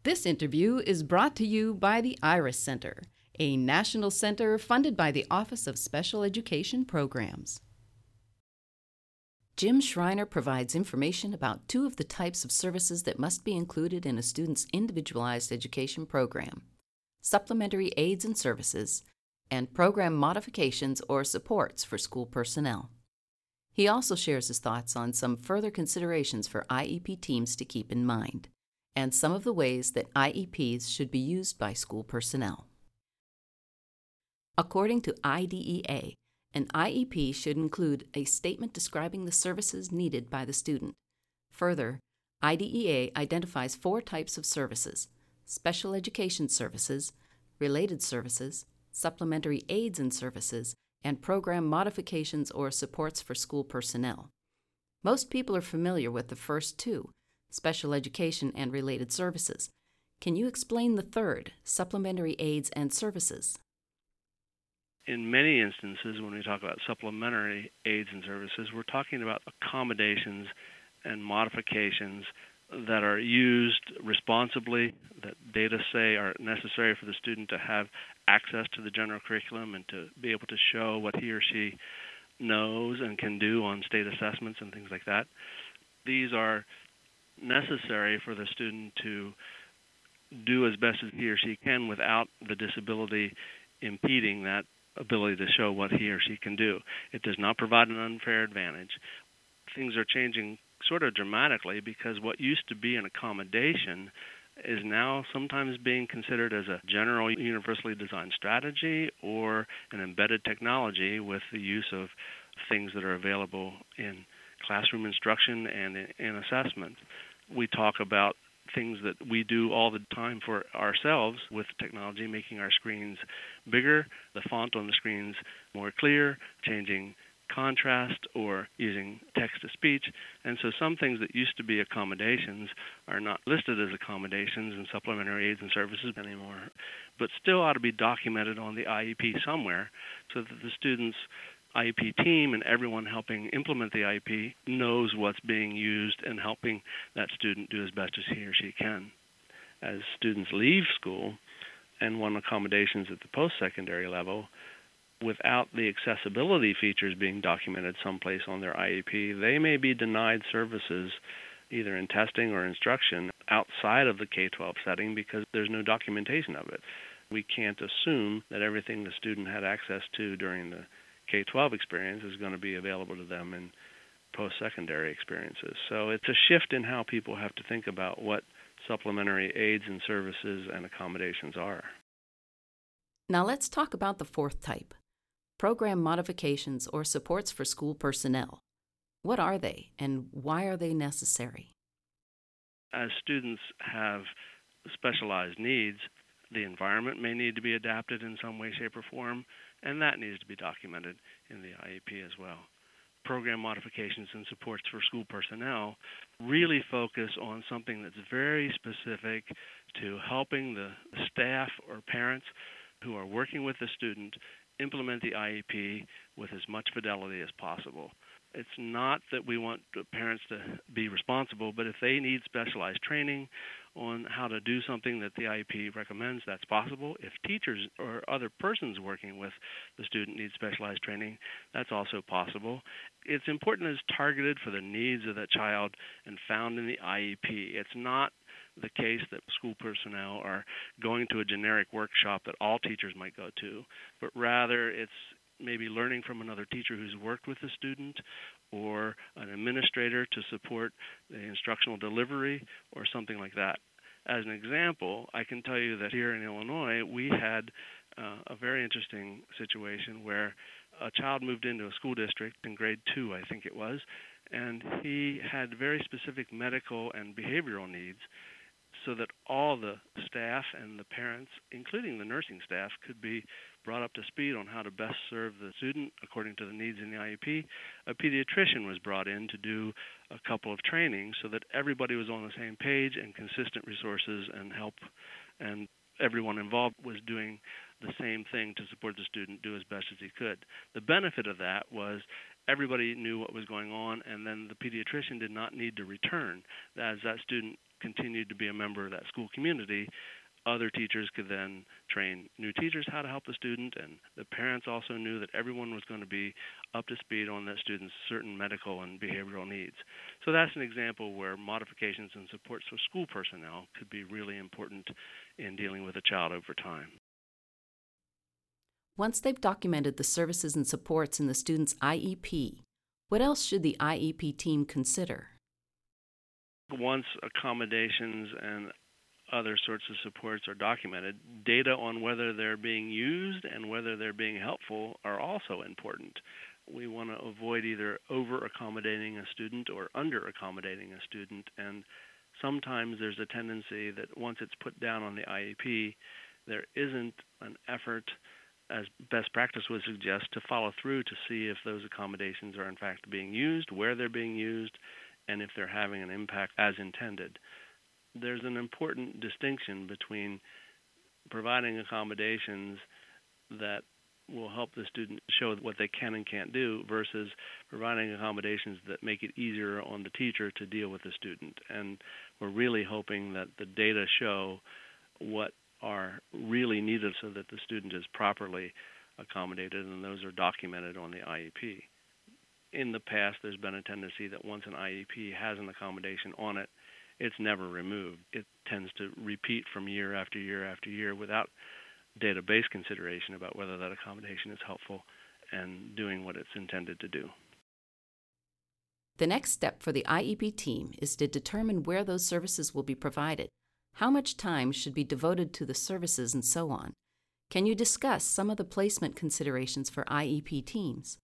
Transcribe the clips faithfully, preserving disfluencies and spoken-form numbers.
This interview is brought to you by the IRIS Center, a national center funded by the Office of Special Education Programs. Jim Schreiner provides information about two of the types of services that must be included in a student's individualized education program: supplementary aids and services, and program modifications or supports for school personnel. He also shares his thoughts on some further considerations for I E P teams to keep in mind, and some of the ways that I E Ps should be used by school personnel. According to I D E A, an I E P should include a statement describing the services needed by the student. Further, I D E A identifies four types of services: special education services, related services, supplementary aids and services, and program modifications or supports for school personnel. Most people are familiar with the first two, special education and related services. Can you explain the third, supplementary aids and services? In many instances, when we talk about supplementary aids and services, we're talking about accommodations and modifications that are used responsibly, that data say are necessary for the student to have access to the general curriculum and to be able to show what he or she knows and can do on state assessments and things like that. These are necessary for the student to do as best as he or she can without the disability impeding that ability to show what he or she can do. It does not provide an unfair advantage. Things are changing sort of dramatically because what used to be an accommodation is now sometimes being considered as a general universally designed strategy or an embedded technology with the use of things that are available in classroom instruction and in, in assessment. We talk about things that we do all the time for ourselves with technology, making our screens bigger, the font on the screens more clear, changing contrast, or using text-to-speech. And so some things that used to be accommodations are not listed as accommodations and supplementary aids and services anymore, but still ought to be documented on the I E P somewhere so that the students' I E P team and everyone helping implement the I E P knows what's being used and helping that student do as best as he or she can. As students leave school and want accommodations at the post-secondary level, without the accessibility features being documented someplace on their I E P, they may be denied services either in testing or instruction outside of the K twelve setting because there's no documentation of it. We can't assume that everything the student had access to during the K twelve experience is going to be available to them in post-secondary experiences. So it's a shift in how people have to think about what supplementary aids and services and accommodations are. Now let's talk about the fourth type: program modifications or supports for school personnel. What are they, and why are they necessary? As students have specialized needs, the environment may need to be adapted in some way, shape, or form, and that needs to be documented in the I E P as well. Program modifications and supports for school personnel really focus on something that's very specific to helping the staff or parents who are working with the student implement the I E P with as much fidelity as possible. It's not that we want parents to be responsible, but if they need specialized training on how to do something that the I E P recommends, that's possible. If teachers or other persons working with the student need specialized training, that's also possible. It's important that it's targeted for the needs of that child and found in the I E P. It's not the case that school personnel are going to a generic workshop that all teachers might go to, but rather it's maybe learning from another teacher who's worked with the student or an administrator to support the instructional delivery or something like that. As an example, I can tell you that here in Illinois, we had uh, a very interesting situation where a child moved into a school district in grade two, I think it was, and he had very specific medical and behavioral needs, so that all the staff and the parents, including the nursing staff, could be brought up to speed on how to best serve the student according to the needs in the I E P. A pediatrician was brought in to do a couple of trainings so that everybody was on the same page and consistent resources and help, and everyone involved was doing the same thing to support the student do as best as he could. The benefit of that was everybody knew what was going on, and then the pediatrician did not need to return as that student continued to be a member of that school community, other teachers could then train new teachers how to help the student, and the parents also knew that everyone was going to be up to speed on that student's certain medical and behavioral needs. So that's an example where modifications and supports for school personnel could be really important in dealing with a child over time. Once they've documented the services and supports in the student's I E P, what else should the I E P team consider? Once accommodations and other sorts of supports are documented, data on whether they're being used and whether they're being helpful are also important. We want to avoid either over-accommodating a student or under-accommodating a student, and sometimes there's a tendency that once it's put down on the I E P, there isn't an effort, as best practice would suggest, to follow through to see if those accommodations are in fact being used, where they're being used, and if they're having an impact as intended. There's an important distinction between providing accommodations that will help the student show what they can and can't do versus providing accommodations that make it easier on the teacher to deal with the student. And we're really hoping that the data show what are really needed so that the student is properly accommodated, and those are documented on the I E P. In the past, there's been a tendency that once an I E P has an accommodation on it, it's never removed. It tends to repeat from year after year after year without database consideration about whether that accommodation is helpful and doing what it's intended to do. The next step for the I E P team is to determine where those services will be provided, how much time should be devoted to the services, and so on. Can you discuss some of the placement considerations for I E P teams?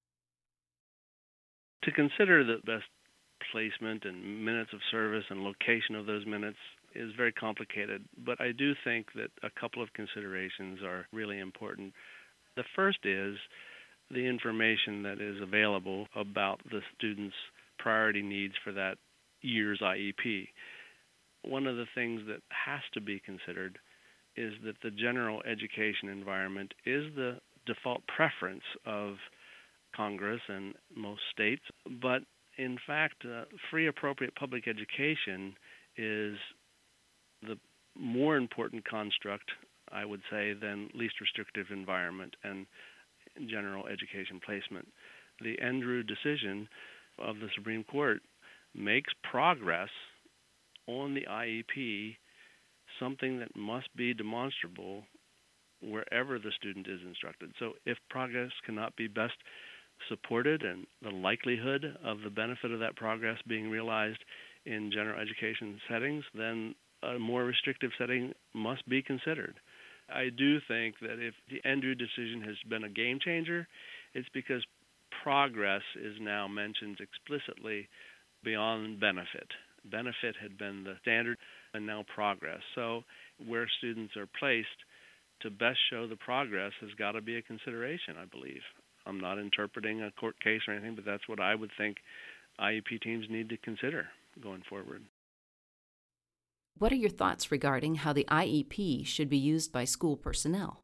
To consider the best placement and minutes of service and location of those minutes is very complicated, but I do think that a couple of considerations are really important. The first is the information that is available about the student's priority needs for that year's I E P. One of the things that has to be considered is that the general education environment is the default preference of Congress and most states, but in fact, uh, free appropriate public education is the more important construct, I would say, than least restrictive environment and general education placement. The Endrew decision of the Supreme Court makes progress on the I E P something that must be demonstrable wherever the student is instructed. So if progress cannot be best supported and the likelihood of the benefit of that progress being realized in general education settings, then a more restrictive setting must be considered. I do think that if the Endrew decision has been a game changer, it's because progress is now mentioned explicitly beyond benefit. Benefit had been the standard, and now progress. So where students are placed to best show the progress has got to be a consideration, I believe. I'm not interpreting a court case or anything, but that's what I would think I E P teams need to consider going forward. What are your thoughts regarding how the I E P should be used by school personnel?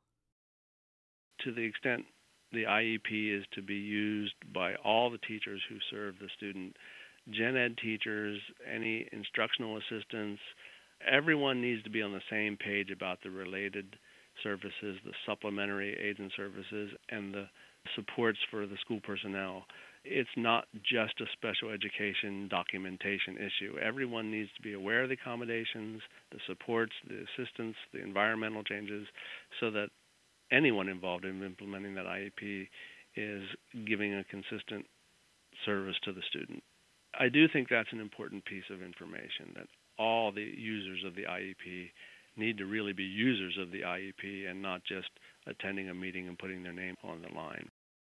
To the extent the I E P is to be used by all the teachers who serve the student, gen ed teachers, any instructional assistants, everyone needs to be on the same page about the related services, the supplementary aids and services, and the supports for the school personnel. It's not just a special education documentation issue. Everyone needs to be aware of the accommodations, the supports, the assistance, the environmental changes, so that anyone involved in implementing that I E P is giving a consistent service to the student. I do think that's an important piece of information, that all the users of the I E P need to really be users of the I E P and not just attending a meeting and putting their name on the line.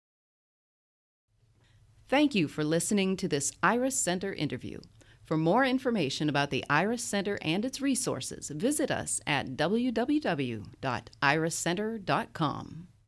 Thank you for listening to this IRIS Center interview. For more information about the IRIS Center and its resources, visit us at w w w dot iris center dot com.